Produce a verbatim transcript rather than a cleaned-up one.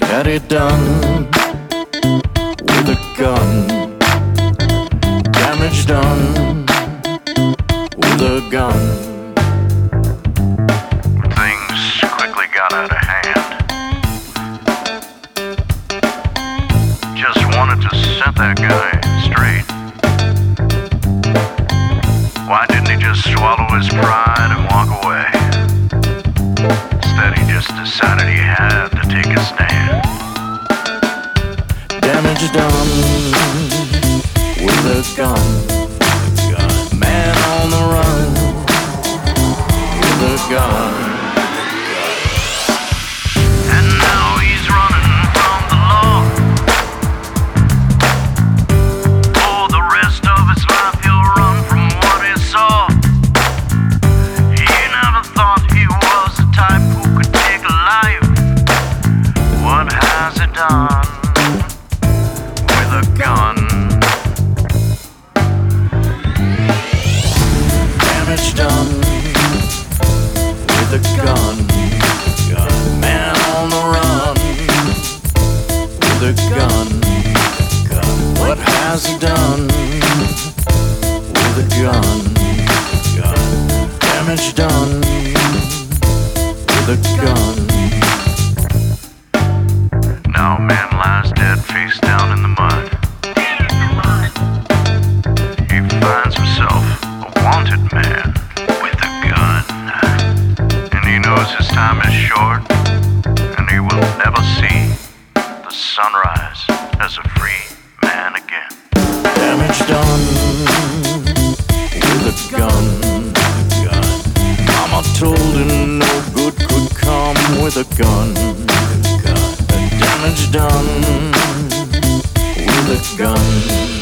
Had it done with a gun. Damage done with a gun. Things quickly got out of hand. Just wanted to set that guy straight. Why didn't he just swallow his pride and walk away? Instead he just decided he had to take a stand. Damage done with a gun. Man on the run with a gun. And now he's running from the law. For the rest of his life he'll run from what he saw. He never thought he was the type who could take a life. What has he done with a gun? Damage done with a gun. Man on the run with a gun. What has he done with a gun? Damage done with a gun. Now a man lies dead face down in the mud. He finds himself a wanted man with a gun. And he knows his time is short, and he will never see the sunrise as a free man again. Damage done with a gun. Mama told him no good could come with a gun. Damage done with a gun.